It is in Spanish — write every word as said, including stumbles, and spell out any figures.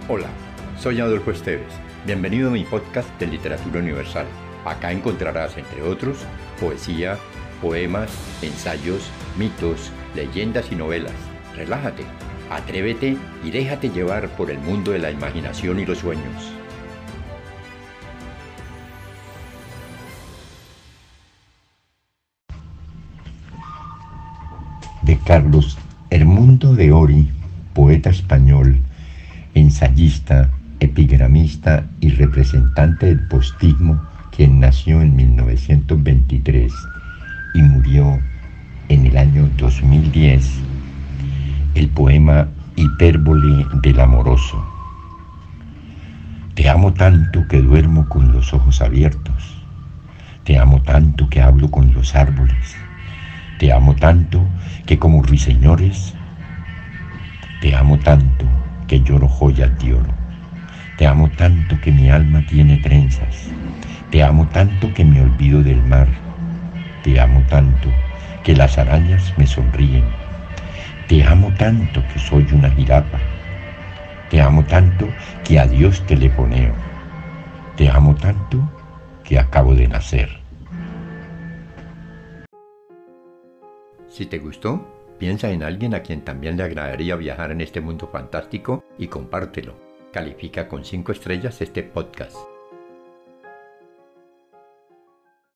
Hola, soy Adolfo Esteves. Bienvenido a mi podcast de Literatura Universal. Acá encontrarás, entre otros, poesía, poemas, ensayos, mitos, leyendas y novelas. Relájate, atrévete y déjate llevar por el mundo de la imaginación y los sueños. De Carlos Edmundo de Ory, poeta español, ensayista, epigramista y representante del postismo, quien nació en mil novecientos veintitrés y murió en el año dos mil diez, el poema Hipérbole del amoroso. Te amo tanto que duermo con los ojos abiertos, te amo tanto que hablo con los árboles, te amo tanto que como ruiseñores, te amo tanto que lloro joyas de oro, te amo tanto que mi alma tiene trenzas, te amo tanto que me olvido del mar, te amo tanto que las arañas me sonríen, te amo tanto que soy una jirafa, te amo tanto que a Dios telefoneo, te amo tanto que acabo de nacer. Si te gustó, piensa en alguien a quien también le agradaría viajar en este mundo fantástico y compártelo. Califica con cinco estrellas este podcast.